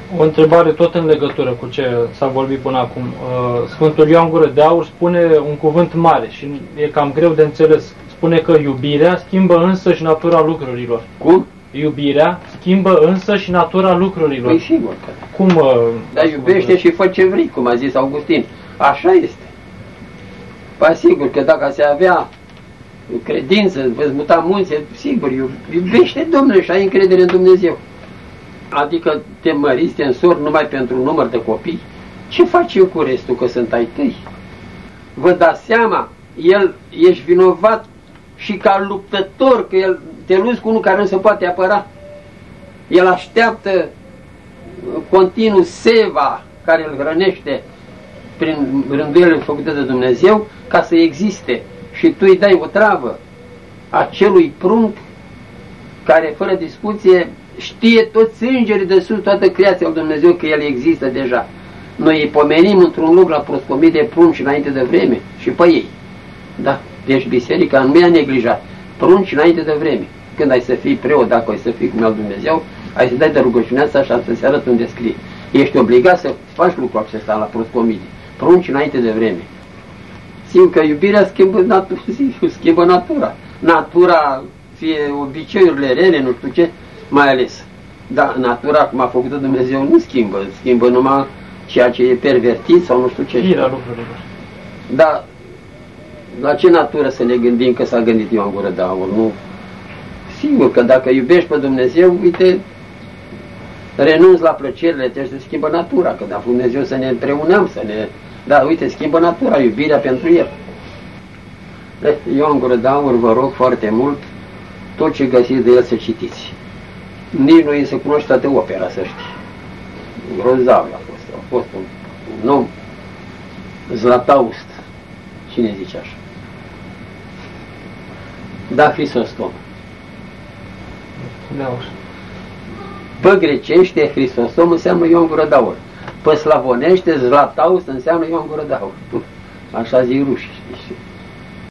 O întrebare tot în legătură cu ce s-a vorbit până acum. Sfântul Ioan Gură de Aur spune un cuvânt mare și e cam greu de înțeles. Spune că iubirea schimbă însăși natura lucrurilor. Cum? Iubirea schimbă însăși natura lucrurilor. Păi sigur că. Cum? Dar iubește și fă ce vrei, cum a zis Augustin. Așa este. Păi sigur că dacă se avea credință, veți muta munți, sigur, iubește Domnul și ai încredere în Dumnezeu. Adică te măriți, te însori numai pentru un număr de copii? Ce faci eu cu restul, că sunt ai tăi? Vă dați seama, ești vinovat și ca luptător, că el te luți cu unul care nu se poate apăra. El așteaptă continuu seva care îl hrănește prin rânduielile făcute de Dumnezeu ca să existe. Și tu îi dai o travă acelui prunc care, fără discuție, știe toți îngerii de sus, toată creația lui Dumnezeu, că El există deja. Noi îi pomenim într-un loc la proscomii de prunci înainte de vreme și pe ei. Da, deci biserica nu i-a neglijat. Prunci înainte de vreme. Când ai să fii preot, dacă ai să fii cum e al Dumnezeu, ai să dai de rugăciunea asta și să se arăt unde scrie. Ești obligat să faci lucrul acesta la proscomii. Prunci înainte de vreme. Simt că iubirea schimbă natura. Natura, fie obiceiurile rele, nu știu ce, mai ales. Dar natura, cum a făcut Dumnezeu, nu schimbă. Schimbă numai ceea ce e pervertit sau nu știu ce. Firea lucrurilor. Dar la ce natură să ne gândim că s-a gândit Ioan Gură de Aur? Nu. Sigur că dacă iubești pe Dumnezeu, uite, renunți la plăcerile, trebuie să schimbă natura. Că dacă Dumnezeu să ne împreunăm, să ne... Da, uite, schimbă natura, iubirea pentru El. Ioan Gură de Aur, vă rog foarte mult, tot ce găsiți de el să citiți. Nici nu e să cunoști toată opera, să știi. Grozav a fost un om Zlataust. Cine zice așa? Da, Hristostom. Pe grecește, Hristostom înseamnă Ioan Gură de Aur. Pe slavonește, Zlataust înseamnă Ioan Gură de Aur. Așa zic rușii.